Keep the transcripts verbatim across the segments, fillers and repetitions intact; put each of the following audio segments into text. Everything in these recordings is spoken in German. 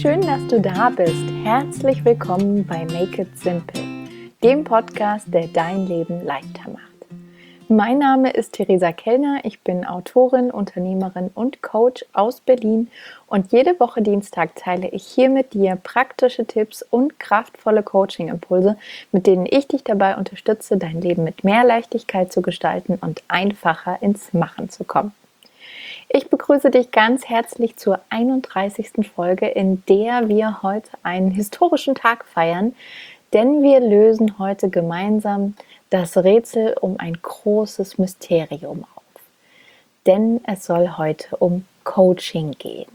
schön, dass du da bist. Herzlich willkommen bei Make It Simple, dem Podcast, der dein Leben leichter macht. Mein Name ist Theresa Kellner, ich bin Autorin, Unternehmerin und Coach aus Berlin und jede Woche Dienstag teile ich hier mit dir praktische Tipps und kraftvolle Coaching-Impulse, mit denen ich dich dabei unterstütze, dein Leben mit mehr Leichtigkeit zu gestalten und einfacher ins Machen zu kommen. Ich begrüße dich ganz herzlich zur einunddreißigsten Folge, in der wir heute einen historischen Tag feiern, denn wir lösen heute gemeinsam das Rätsel um ein großes Mysterium auf. Denn es soll heute um Coaching gehen.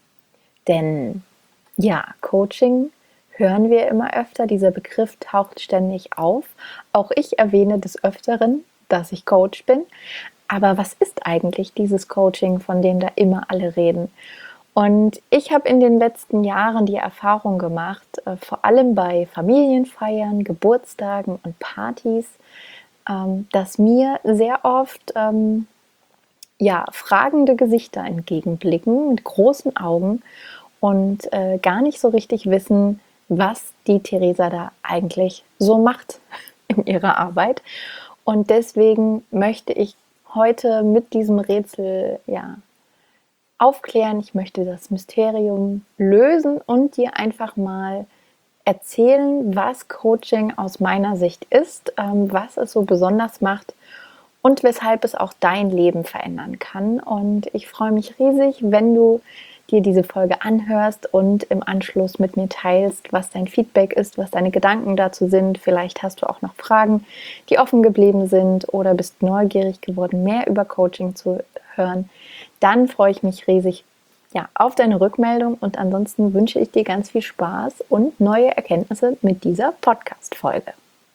Denn ja, Coaching hören wir immer öfter, dieser Begriff taucht ständig auf. Auch ich erwähne des Öfteren, dass ich Coach bin. Aber was ist eigentlich dieses Coaching, von dem da immer alle reden? Und ich habe in den letzten Jahren die Erfahrung gemacht, äh, vor allem bei Familienfeiern, Geburtstagen und Partys, ähm, dass mir sehr oft ähm, ja, fragende Gesichter entgegenblicken mit großen Augen und äh, gar nicht so richtig wissen, was die Theresa da eigentlich so macht in ihrer Arbeit. Und deswegen möchte ich heute mit diesem Rätsel ja, aufklären. Ich möchte das Mysterium lösen und dir einfach mal erzählen, was Coaching aus meiner Sicht ist, ähm, was es so besonders macht und weshalb es auch dein Leben verändern kann. Und ich freue mich riesig, wenn du dir diese Folge anhörst und im Anschluss mit mir teilst, was dein Feedback ist, was deine Gedanken dazu sind. Vielleicht hast du auch noch Fragen, die offen geblieben sind oder bist neugierig geworden, mehr über Coaching zu hören. Dann freue ich mich riesig ja, auf deine Rückmeldung und ansonsten wünsche ich dir ganz viel Spaß und neue Erkenntnisse mit dieser Podcast-Folge.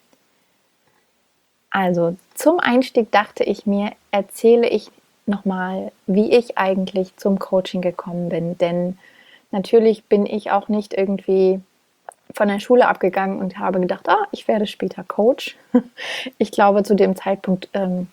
Also zum Einstieg dachte ich mir, erzähle ich nochmal, wie ich eigentlich zum Coaching gekommen bin, denn natürlich bin ich auch nicht irgendwie von der Schule abgegangen und habe gedacht, ah, ich werde später Coach. Ich glaube, zu dem Zeitpunkt ähm,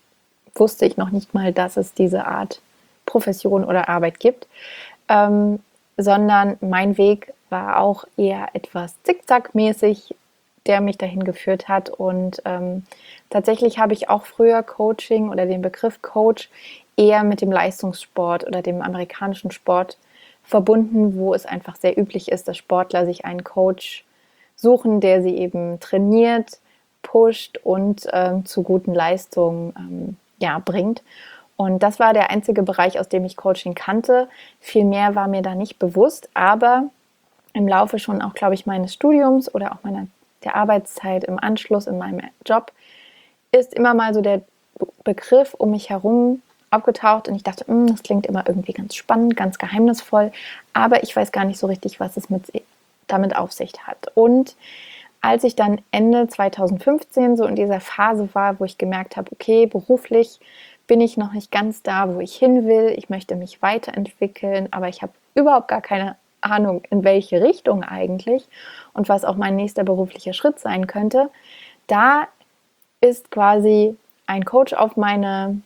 wusste ich noch nicht mal, dass es diese Art Profession oder Arbeit gibt, ähm, sondern mein Weg war auch eher etwas zickzackmäßig, der mich dahin geführt hat. Und ähm, tatsächlich habe ich auch früher Coaching oder den Begriff Coach eher mit dem Leistungssport oder dem amerikanischen Sport verbunden, wo es einfach sehr üblich ist, dass Sportler sich einen Coach suchen, der sie eben trainiert, pusht und ähm, zu guten Leistungen ähm, ja, bringt. Und das war der einzige Bereich, aus dem ich Coaching kannte. Viel mehr war mir da nicht bewusst, aber im Laufe schon auch, glaube ich, meines Studiums oder auch meiner der Arbeitszeit im Anschluss in meinem Job ist immer mal so der Begriff um mich herum aufgetaucht und ich dachte, das klingt immer irgendwie ganz spannend, ganz geheimnisvoll, aber ich weiß gar nicht so richtig, was es mit, damit auf sich hat. Und als ich dann Ende zweitausendfünfzehn so in dieser Phase war, wo ich gemerkt habe, okay, beruflich bin ich noch nicht ganz da, wo ich hin will, ich möchte mich weiterentwickeln, aber ich habe überhaupt gar keine Ahnung, in welche Richtung eigentlich und was auch mein nächster beruflicher Schritt sein könnte, da ist quasi ein Coach auf meine,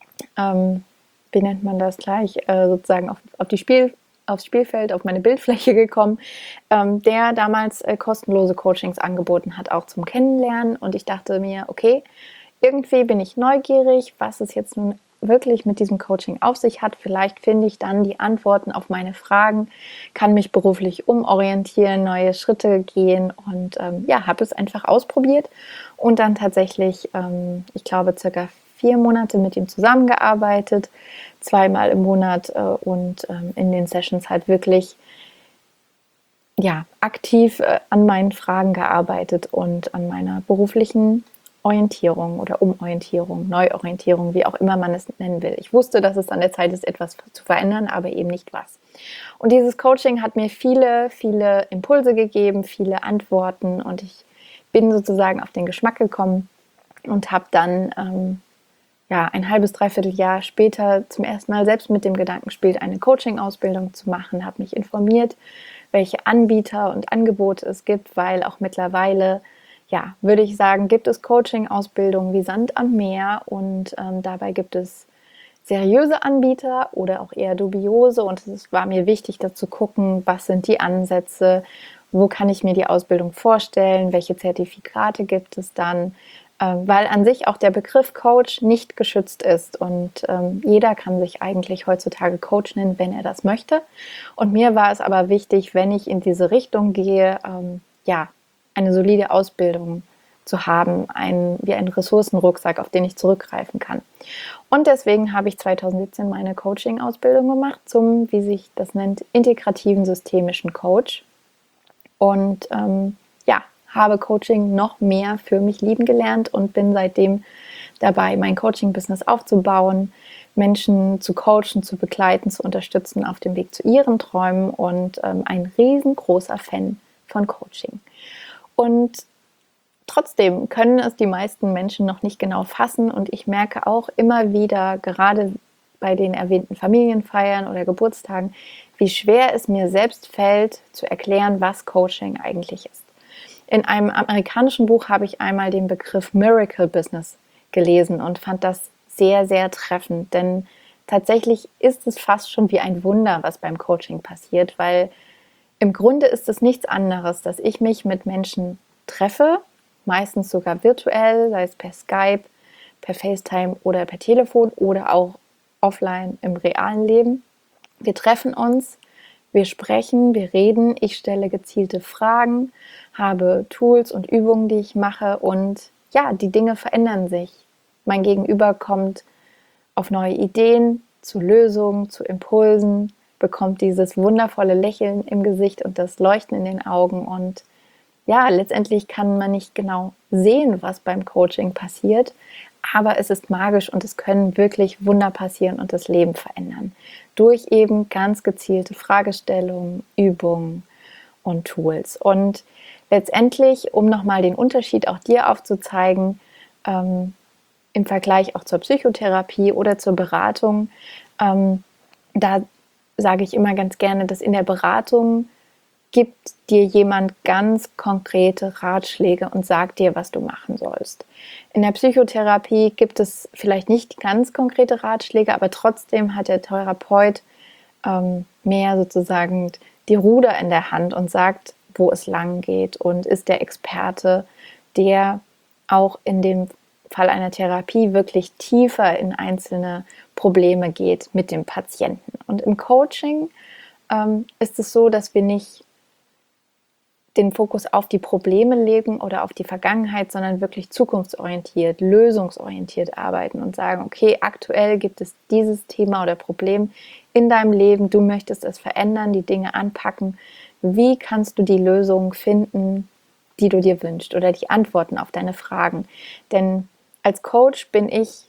ähm, wie nennt man das gleich, äh, sozusagen auf, auf die Spiel, aufs Spielfeld, auf meine Bildfläche gekommen, ähm, der damals äh, kostenlose Coachings angeboten hat, auch zum Kennenlernen. Und ich dachte mir, okay, irgendwie bin ich neugierig, was es jetzt nun wirklich mit diesem Coaching auf sich hat. Vielleicht finde ich dann die Antworten auf meine Fragen, kann mich beruflich umorientieren, neue Schritte gehen und ähm, ja, habe es einfach ausprobiert und dann tatsächlich, ähm, ich glaube, circa vier Monate mit ihm zusammengearbeitet, zweimal im Monat äh, und ähm, in den Sessions halt wirklich ja, aktiv äh, an meinen Fragen gearbeitet und an meiner beruflichen Orientierung oder Umorientierung, Neuorientierung, wie auch immer man es nennen will. Ich wusste, dass es an der Zeit ist, etwas zu verändern, aber eben nicht was. Und dieses Coaching hat mir viele, viele Impulse gegeben, viele Antworten und ich bin sozusagen auf den Geschmack gekommen und habe dann ähm, ja, ein halbes, dreiviertel Jahr später zum ersten Mal selbst mit dem Gedanken gespielt, eine Coaching-Ausbildung zu machen, habe mich informiert, welche Anbieter und Angebote es gibt, weil auch mittlerweile ja, würde ich sagen, gibt es Coaching-Ausbildungen wie Sand am Meer und ähm, dabei gibt es seriöse Anbieter oder auch eher dubiose, und es war mir wichtig, da zu gucken, was sind die Ansätze, wo kann ich mir die Ausbildung vorstellen, welche Zertifikate gibt es dann, ähm, weil an sich auch der Begriff Coach nicht geschützt ist und ähm, jeder kann sich eigentlich heutzutage Coach nennen, wenn er das möchte. Und mir war es aber wichtig, wenn ich in diese Richtung gehe, ähm, ja, eine solide Ausbildung zu haben, ein, wie einen Ressourcenrucksack, auf den ich zurückgreifen kann. Und deswegen habe ich zwanzig siebzehn meine Coaching-Ausbildung gemacht zum, wie sich das nennt, integrativen systemischen Coach. Und ähm, ja, habe Coaching noch mehr für mich lieben gelernt und bin seitdem dabei, mein Coaching-Business aufzubauen, Menschen zu coachen, zu begleiten, zu unterstützen auf dem Weg zu ihren Träumen und ähm, ein riesengroßer Fan von Coaching. Und trotzdem können es die meisten Menschen noch nicht genau fassen und ich merke auch immer wieder, gerade bei den erwähnten Familienfeiern oder Geburtstagen, wie schwer es mir selbst fällt, zu erklären, was Coaching eigentlich ist. In einem amerikanischen Buch habe ich einmal den Begriff Miracle Business gelesen und fand das sehr, sehr treffend, denn tatsächlich ist es fast schon wie ein Wunder, was beim Coaching passiert, weil im Grunde ist es nichts anderes, dass ich mich mit Menschen treffe, meistens sogar virtuell, sei es per Skype, per FaceTime oder per Telefon oder auch offline im realen Leben. Wir treffen uns, wir sprechen, wir reden, ich stelle gezielte Fragen, habe Tools und Übungen, die ich mache und ja, die Dinge verändern sich. Mein Gegenüber kommt auf neue Ideen, zu Lösungen, zu Impulsen, bekommt dieses wundervolle Lächeln im Gesicht und das Leuchten in den Augen und ja, letztendlich kann man nicht genau sehen, was beim Coaching passiert, aber es ist magisch und es können wirklich Wunder passieren und das Leben verändern. Durch eben ganz gezielte Fragestellungen, Übungen und Tools. Und letztendlich, um nochmal den Unterschied auch dir aufzuzeigen, ähm, im Vergleich auch zur Psychotherapie oder zur Beratung, ähm, da sage ich immer ganz gerne, dass in der Beratung gibt dir jemand ganz konkrete Ratschläge und sagt dir, was du machen sollst. In der Psychotherapie gibt es vielleicht nicht ganz konkrete Ratschläge, aber trotzdem hat der Therapeut ähm, mehr sozusagen die Ruder in der Hand und sagt, wo es lang geht und ist der Experte, der auch in dem Fall einer Therapie wirklich tiefer in einzelne Probleme geht mit dem Patienten. Und im Coaching ähm, ist es so, dass wir nicht den Fokus auf die Probleme legen oder auf die Vergangenheit, sondern wirklich zukunftsorientiert, lösungsorientiert arbeiten und sagen, okay, aktuell gibt es dieses Thema oder Problem in deinem Leben, du möchtest es verändern, die Dinge anpacken. Wie kannst du die Lösung finden, die du dir wünschst oder die Antworten auf deine Fragen? Denn als Coach bin ich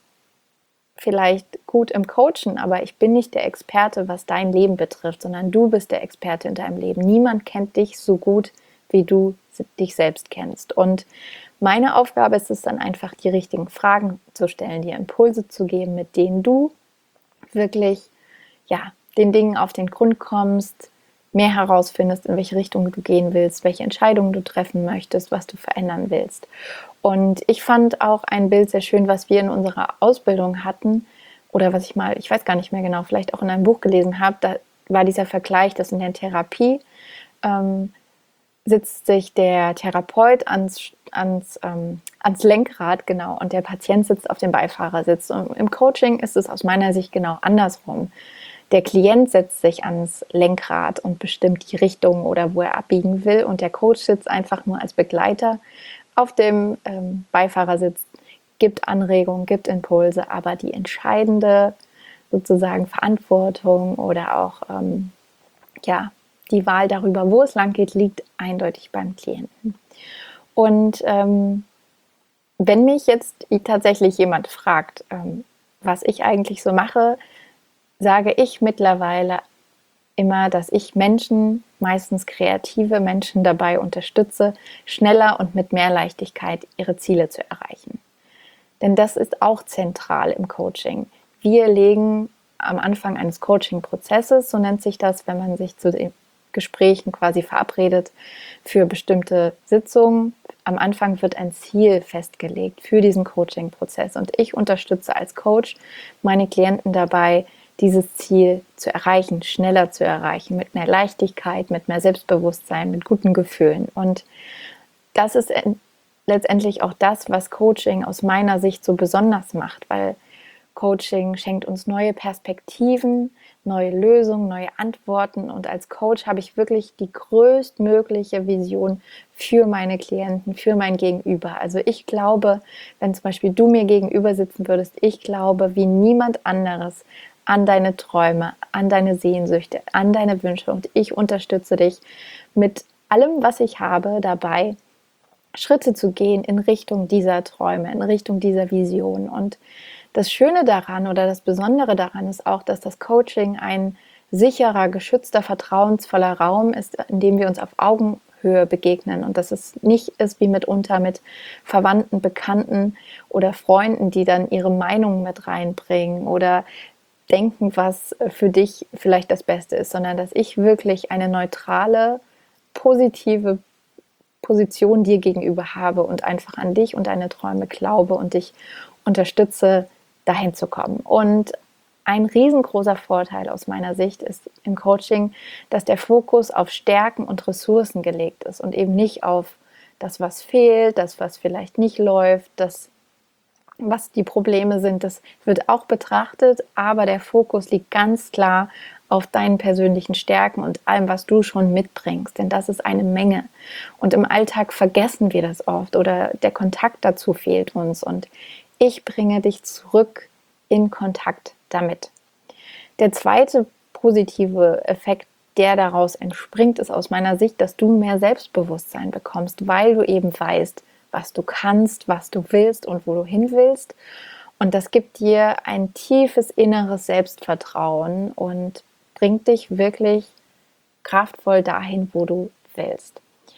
vielleicht gut im Coachen, aber ich bin nicht der Experte, was dein Leben betrifft, sondern du bist der Experte in deinem Leben. Niemand kennt dich so gut, wie du dich selbst kennst. Und meine Aufgabe ist es dann einfach, die richtigen Fragen zu stellen, dir Impulse zu geben, mit denen du wirklich ja, den Dingen auf den Grund kommst, mehr herausfindest, in welche Richtung du gehen willst, welche Entscheidungen du treffen möchtest, was du verändern willst. Und ich fand auch ein Bild sehr schön, was wir in unserer Ausbildung hatten oder was ich mal, ich weiß gar nicht mehr genau, vielleicht auch in einem Buch gelesen habe, da war dieser Vergleich, dass in der Therapie ähm, sitzt sich der Therapeut ans, ans, ähm, ans Lenkrad, genau, und der Patient sitzt auf dem Beifahrersitz. Und im Coaching ist es aus meiner Sicht genau andersrum. Der Klient setzt sich ans Lenkrad und bestimmt die Richtung oder wo er abbiegen will und der Coach sitzt einfach nur als Begleiter auf dem ähm, Beifahrersitz, gibt Anregungen, gibt Impulse, aber die entscheidende sozusagen Verantwortung oder auch ähm, ja, die Wahl darüber, wo es lang geht, liegt eindeutig beim Klienten. Und ähm, wenn mich jetzt tatsächlich jemand fragt, ähm, was ich eigentlich so mache, sage ich mittlerweile immer, dass ich Menschen, meistens kreative Menschen, dabei unterstütze, schneller und mit mehr Leichtigkeit ihre Ziele zu erreichen. Denn das ist auch zentral im Coaching. Wir legen am Anfang eines Coaching-Prozesses, so nennt sich das, wenn man sich zu den Gesprächen quasi verabredet für bestimmte Sitzungen, am Anfang wird ein Ziel festgelegt für diesen Coaching-Prozess und ich unterstütze als Coach meine Klienten dabei, dieses Ziel zu erreichen, schneller zu erreichen, mit mehr Leichtigkeit, mit mehr Selbstbewusstsein, mit guten Gefühlen. Und das ist letztendlich auch das, was Coaching aus meiner Sicht so besonders macht, weil Coaching schenkt uns neue Perspektiven, neue Lösungen, neue Antworten und als Coach habe ich wirklich die größtmögliche Vision für meine Klienten, für mein Gegenüber. Also ich glaube, wenn zum Beispiel du mir gegenüber sitzen würdest, ich glaube wie niemand anderes an deine Träume, an deine Sehnsüchte, an deine Wünsche und ich unterstütze dich mit allem, was ich habe, dabei, Schritte zu gehen in Richtung dieser Träume, in Richtung dieser Vision. Und das Schöne daran oder das Besondere daran ist auch, dass das Coaching ein sicherer, geschützter, vertrauensvoller Raum ist, in dem wir uns auf Augenhöhe begegnen und dass es nicht ist wie mitunter mit Verwandten, Bekannten oder Freunden, die dann ihre Meinung mit reinbringen oder denken, was für dich vielleicht das Beste ist, sondern dass ich wirklich eine neutrale, positive Position dir gegenüber habe und einfach an dich und deine Träume glaube und dich unterstütze, dahin zu kommen. Und ein riesengroßer Vorteil aus meiner Sicht ist im Coaching, dass der Fokus auf Stärken und Ressourcen gelegt ist und eben nicht auf das, was fehlt, das, was vielleicht nicht läuft, das, was die Probleme sind. Das wird auch betrachtet, aber der Fokus liegt ganz klar auf deinen persönlichen Stärken und allem, was du schon mitbringst, denn das ist eine Menge. Und im Alltag vergessen wir das oft oder der Kontakt dazu fehlt uns und ich bringe dich zurück in Kontakt damit. Der zweite positive Effekt, der daraus entspringt, ist aus meiner Sicht, dass du mehr Selbstbewusstsein bekommst, weil du eben weißt, was du kannst, was du willst und wo du hin willst. Und das gibt dir ein tiefes inneres Selbstvertrauen und bringt dich wirklich kraftvoll dahin, wo du willst.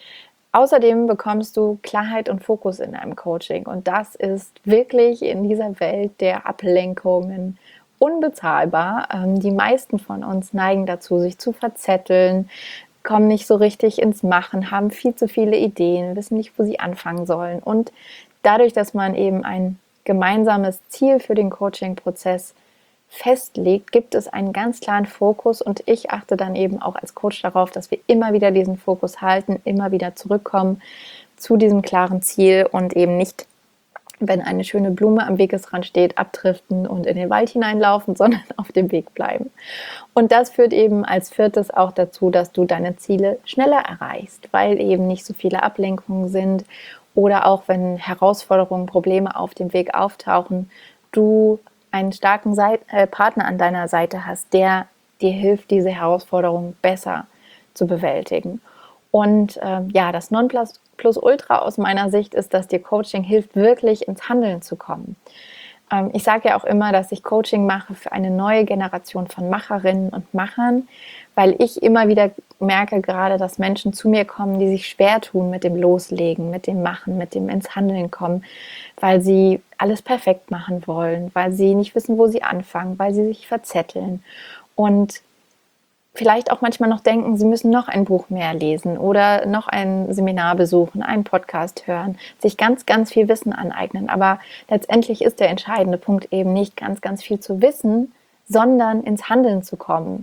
Außerdem bekommst du Klarheit und Fokus in deinem Coaching und das ist wirklich in dieser Welt der Ablenkungen unbezahlbar. Ähm, die meisten von uns neigen dazu, sich zu verzetteln, kommen nicht so richtig ins Machen, haben viel zu viele Ideen, wissen nicht, wo sie anfangen sollen. Und dadurch, dass man eben ein gemeinsames Ziel für den Coaching-Prozess festlegt, gibt es einen ganz klaren Fokus und ich achte dann eben auch als Coach darauf, dass wir immer wieder diesen Fokus halten, immer wieder zurückkommen zu diesem klaren Ziel und eben nicht, wenn eine schöne Blume am Wegesrand steht, abdriften und in den Wald hineinlaufen, sondern auf dem Weg bleiben. Und das führt eben als viertes auch dazu, dass du deine Ziele schneller erreichst, weil eben nicht so viele Ablenkungen sind oder auch wenn Herausforderungen, Probleme auf dem Weg auftauchen, du einen starken Seit- äh, Partner an deiner Seite hast, der dir hilft, diese Herausforderung besser zu bewältigen. Und äh, ja, das Nonplusultra aus meiner Sicht ist, dass dir Coaching hilft, wirklich ins Handeln zu kommen. Ähm, ich sage ja auch immer, dass ich Coaching mache für eine neue Generation von Macherinnen und Machern, weil ich immer wieder merke gerade, dass Menschen zu mir kommen, die sich schwer tun mit dem Loslegen, mit dem Machen, mit dem ins Handeln kommen, weil sie alles perfekt machen wollen, weil sie nicht wissen, wo sie anfangen, weil sie sich verzetteln und vielleicht auch manchmal noch denken, sie müssen noch ein Buch mehr lesen oder noch ein Seminar besuchen, einen Podcast hören, sich ganz, ganz viel Wissen aneignen. Aber letztendlich ist der entscheidende Punkt eben nicht ganz, ganz viel zu wissen, sondern ins Handeln zu kommen.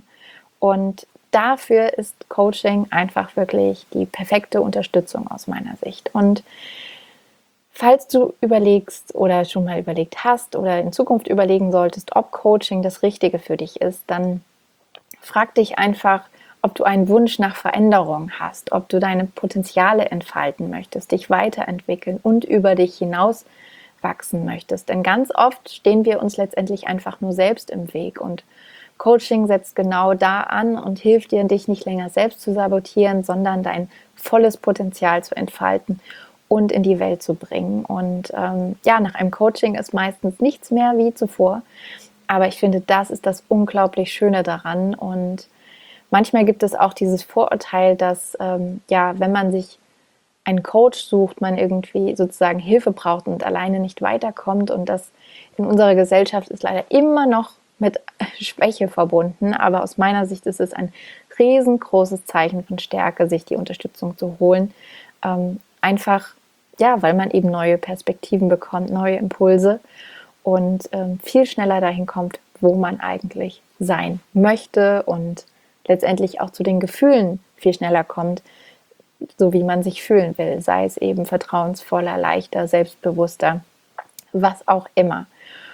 Und dafür ist Coaching einfach wirklich die perfekte Unterstützung aus meiner Sicht. Und falls du überlegst oder schon mal überlegt hast oder in Zukunft überlegen solltest, ob Coaching das Richtige für dich ist, dann frag dich einfach, ob du einen Wunsch nach Veränderung hast, ob du deine Potenziale entfalten möchtest, dich weiterentwickeln und über dich hinaus wachsen möchtest. Denn ganz oft stehen wir uns letztendlich einfach nur selbst im Weg und Coaching setzt genau da an und hilft dir, dich nicht länger selbst zu sabotieren, sondern dein volles Potenzial zu entfalten und in die Welt zu bringen. Und ähm, ja, nach einem Coaching ist meistens nichts mehr wie zuvor. Aber ich finde, das ist das unglaublich Schöne daran. Und manchmal gibt es auch dieses Vorurteil, dass, ähm, ja, wenn man sich einen Coach sucht, man irgendwie sozusagen Hilfe braucht und alleine nicht weiterkommt. Und das in unserer Gesellschaft ist leider immer noch mit Schwäche verbunden. Aber aus meiner Sicht ist es ein riesengroßes Zeichen von Stärke, sich die Unterstützung zu holen. Ähm, einfach ja, weil man eben neue Perspektiven bekommt, neue Impulse und ähm, viel schneller dahin kommt, wo man eigentlich sein möchte und letztendlich auch zu den Gefühlen viel schneller kommt, so wie man sich fühlen will, sei es eben vertrauensvoller, leichter, selbstbewusster, was auch immer.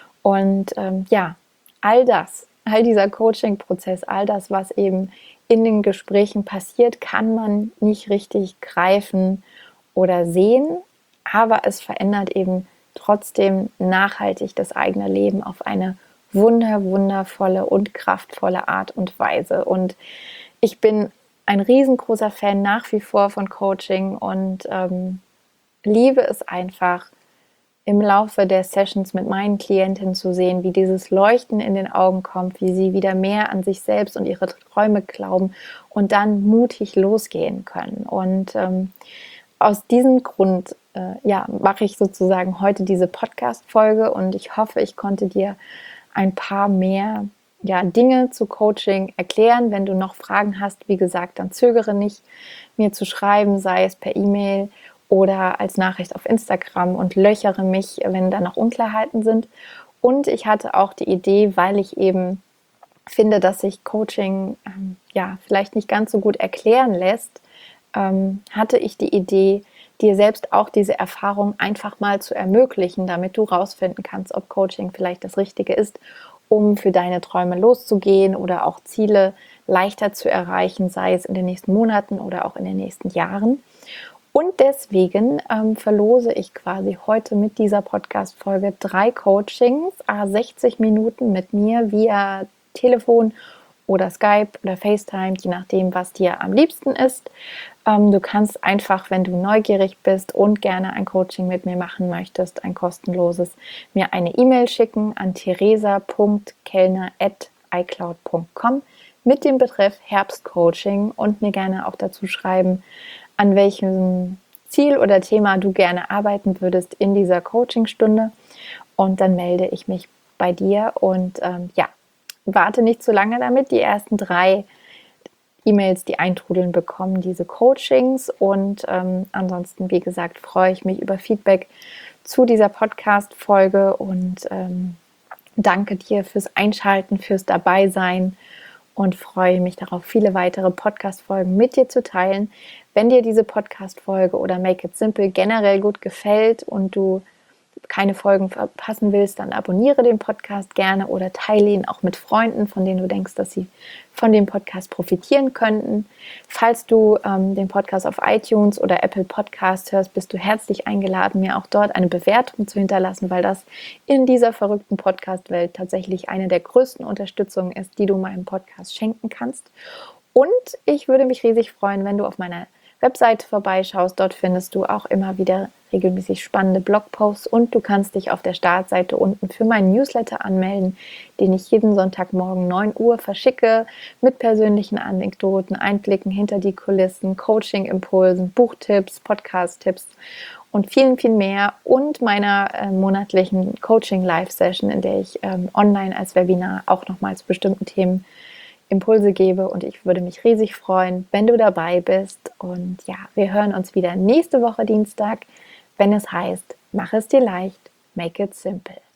Und ähm, ja, all das, all dieser Coaching-Prozess, all das, was eben in den Gesprächen passiert, kann man nicht richtig greifen oder sehen, aber es verändert eben trotzdem nachhaltig das eigene Leben auf eine wunder, wundervolle und kraftvolle Art und Weise. Und ich bin ein riesengroßer Fan nach wie vor von Coaching und ähm, liebe es einfach, im Laufe der Sessions mit meinen Klientinnen zu sehen, wie dieses Leuchten in den Augen kommt, wie sie wieder mehr an sich selbst und ihre Träume glauben und dann mutig losgehen können. Und ähm, aus diesem Grund äh, ja, mache ich sozusagen heute diese Podcast-Folge und ich hoffe, ich konnte dir ein paar mehr ja, Dinge zu Coaching erklären. Wenn du noch Fragen hast, wie gesagt, dann zögere nicht, mir zu schreiben, sei es per E-Mail oder als Nachricht auf Instagram und löchere mich, wenn da noch Unklarheiten sind. Und ich hatte auch die Idee, weil ich eben finde, dass sich Coaching ähm, ja vielleicht nicht ganz so gut erklären lässt, ähm, hatte ich die Idee, dir selbst auch diese Erfahrung einfach mal zu ermöglichen, damit du rausfinden kannst, ob Coaching vielleicht das Richtige ist, um für deine Träume loszugehen oder auch Ziele leichter zu erreichen, sei es in den nächsten Monaten oder auch in den nächsten Jahren. Und deswegen ähm, verlose ich quasi heute mit dieser Podcast-Folge drei Coachings, à sechzig Minuten mit mir via Telefon oder Skype oder FaceTime, je nachdem, was dir am liebsten ist. Ähm, du kannst einfach, wenn du neugierig bist und gerne ein Coaching mit mir machen möchtest, ein kostenloses, mir eine E-Mail schicken an theresa punkt kellner at icloud punkt com mit dem Betreff Herbstcoaching und mir gerne auch dazu schreiben, an welchem Ziel oder Thema du gerne arbeiten würdest in dieser Coachingstunde. Und dann melde ich mich bei dir und ähm, ja, warte nicht zu lange damit. Die ersten drei E-Mails, die eintrudeln, bekommen diese Coachings. Und ähm, ansonsten, wie gesagt, freue ich mich über Feedback zu dieser Podcast-Folge und ähm, danke dir fürs Einschalten, fürs Dabeisein und freue mich darauf, viele weitere Podcast-Folgen mit dir zu teilen. Wenn dir diese Podcast-Folge oder Make It Simple generell gut gefällt und du keine Folgen verpassen willst, dann abonniere den Podcast gerne oder teile ihn auch mit Freunden, von denen du denkst, dass sie von dem Podcast profitieren könnten. Falls du ähm, den Podcast auf iTunes oder Apple Podcast hörst, bist du herzlich eingeladen, mir auch dort eine Bewertung zu hinterlassen, weil das in dieser verrückten Podcast-Welt tatsächlich eine der größten Unterstützungen ist, die du meinem Podcast schenken kannst. Und ich würde mich riesig freuen, wenn du auf meiner Webseite vorbeischaust. Dort findest du auch immer wieder regelmäßig spannende Blogposts und du kannst dich auf der Startseite unten für meinen Newsletter anmelden, den ich jeden Sonntagmorgen neun Uhr verschicke mit persönlichen Anekdoten, Einblicken hinter die Kulissen, Coaching-Impulsen, Buchtipps, Podcast-Tipps und vielen, viel mehr und meiner äh, monatlichen Coaching-Live-Session, in der ich ähm, online als Webinar auch nochmal zu bestimmten Themen Impulse gebe und ich würde mich riesig freuen, wenn du dabei bist. Und ja, wir hören uns wieder nächste Woche Dienstag, wenn es heißt, mach es dir leicht, make it simple.